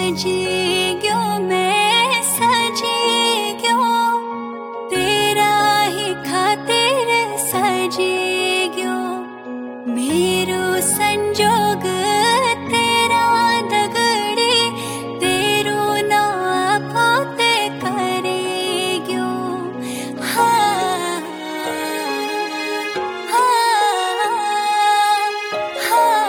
सजी क्यों मैं सजी क्यों तेरा ही खातिर सजी क्यों मेरो संजोग तेरा दगड़े तेरो ना पोते करे क्यों हाँ हाँ हाँ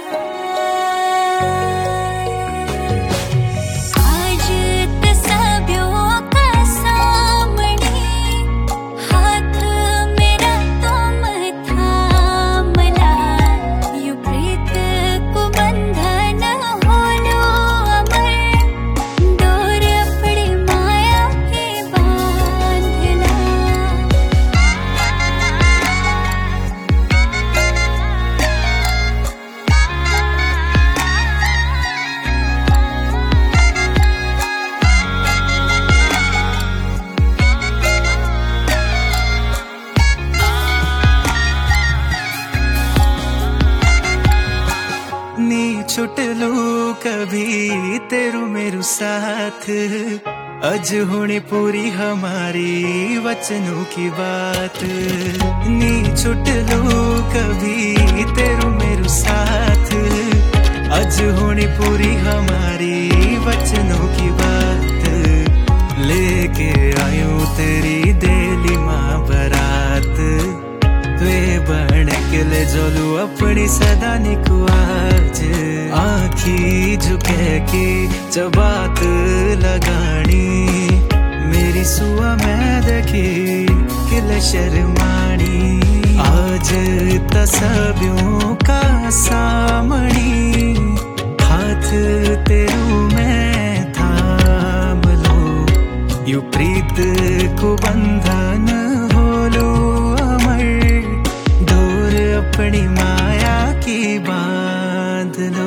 आज तस्बियों का सामने हाथ मेरा तुम थामला यू प्रीत को बंधन होलो अमर डोर अपनी माया के बांधना नी छुट लू कभी तेरू मेरू साथ अज होनी पूरी हमारी वचनों की बात नी छुट लू कभी तेरू मेरू साथ अज होनी पूरी हमारी वचनों की बात लेके आयूं तेरी देली माँ बरात वे बन के ले जोलू अपनी सदा निकु आज आखी झुके की जबात लगानी मेरी सुआ मैं देखी किले शर्मानी आज तस्बियों का सामनी हाथ तेरू मैं थाम लो यू प्रीत को बंधन होलो अमर डोर अपनी माया की बांध लो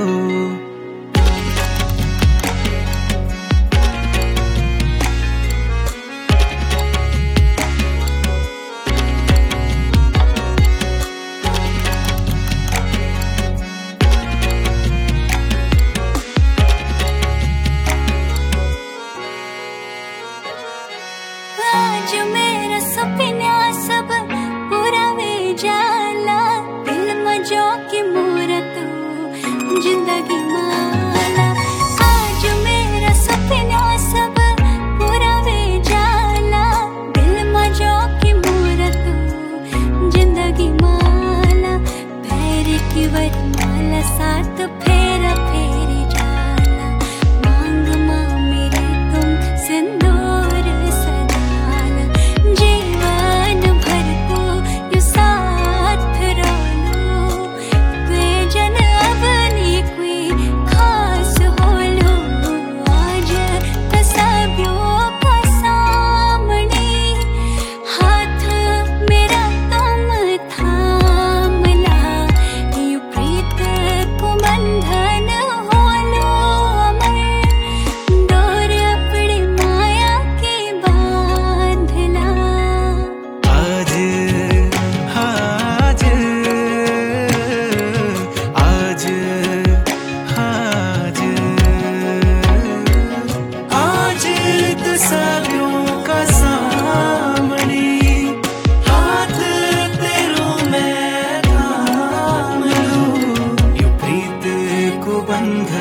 आज मेरा सपना सब पूरा वे जाला दिल में जो की मूरत जिंदगी माला आज मेरा सपना सब पूरा वे जाला दिल में जो की मूरत जिंदगी माला पैर की वरमाला साथ फेरा फेरी जाला मांग माँ मेरे तुम सिंदूर सदाला जीवन भर को यू साथ रोलो वे जन अपनी कोई खास होलो आज तस्बियों का सामने हाथ मेरा तुम थामला यू प्रीत को बंधन होलो अमर डोर अपनी माया की बांधला आज आज आज आज आज तस्बियों का सामने हाथ तेरू मैं थाम लूं यू प्रीत को बंधन